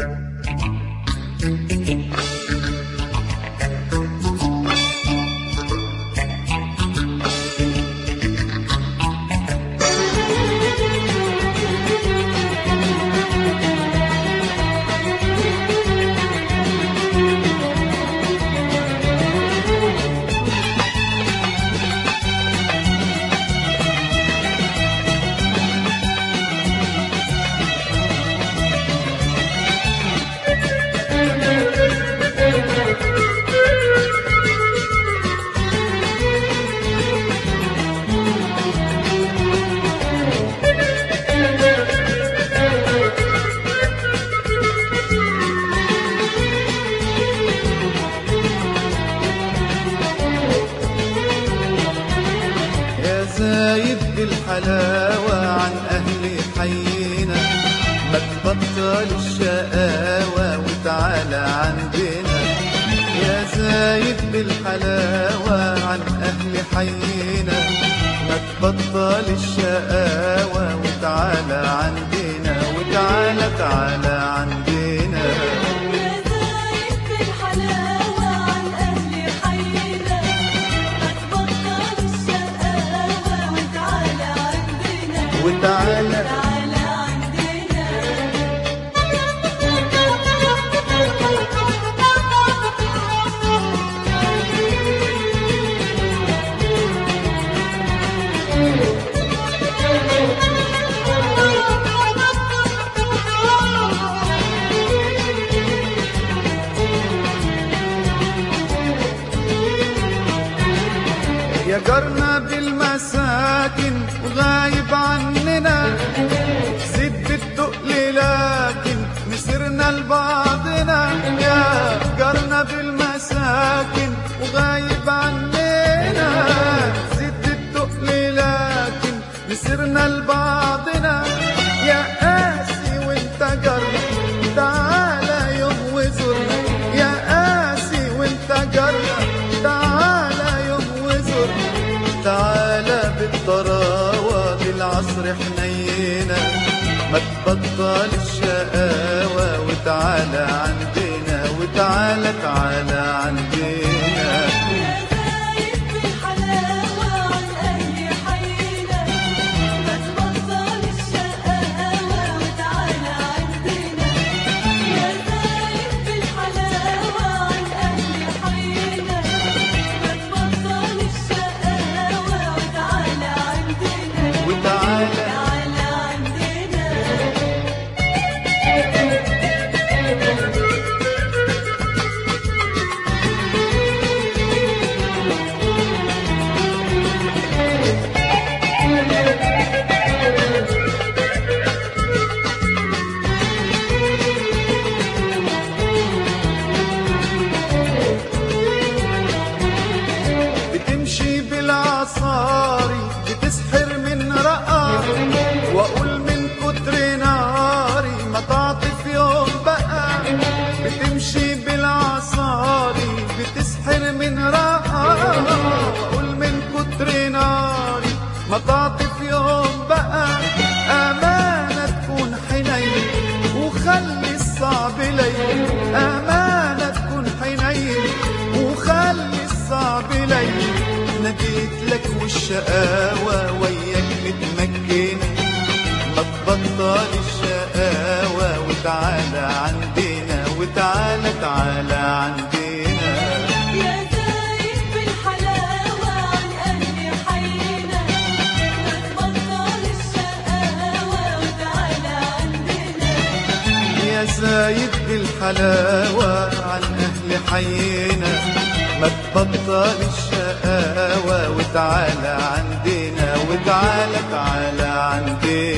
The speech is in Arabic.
زايد بالحلاوة عن أهل حينا، ما تبطل الشقاوة وتعالى عندنا. يا زايد بالحلاوة عن أهل حينا، ما تبطل الشقاوة وتعالى عندنا، وتعالى تعالى عندنا. وتعالى تعالى عندنا. يا جارنا بالمساكن وغايب عننا، زيد بالتقل لكن مسيرنا لبعضنا. يا جارنا بالمساكن وغايب عننا، زيد بالتقل لكن مسيرنا لبعضنا. يا قاسي وانت جارنا تعالى يوم وزورنا، يا قاسي وانت جارنا تعالى يوم وزورنا. تعالى بالطراوة بالعصر حنينا، ما تبطل الشقاوة وتعالى عندنا، وتعالى تعالى عندنا. بالعصاري بتسحر من رقا، واقول من كتر ناري ما تعطف يوم بقى. بتمشي بالعصاري بتسحر من رقا، واقول من كتر ناري ما تعطف يوم بقى. امانة تكون حنين وخلي الصعب لين، امانة تكون حنين وخلي الصعب لين. ناديت لك والشقاوة وياك متمكنة، ما تبطل الشقاوة وتعالى عندنا، وتعالى تعالى عندنا. يا زايد بالحلاوة عن أهل حينا، ما تبطل الشقاوة وتعالى عندنا. يا زايد بالحلاوة عن أهل حينا، ما تبطل الشقاوة وتعالى عندنا، وتعالى تعالى عندنا.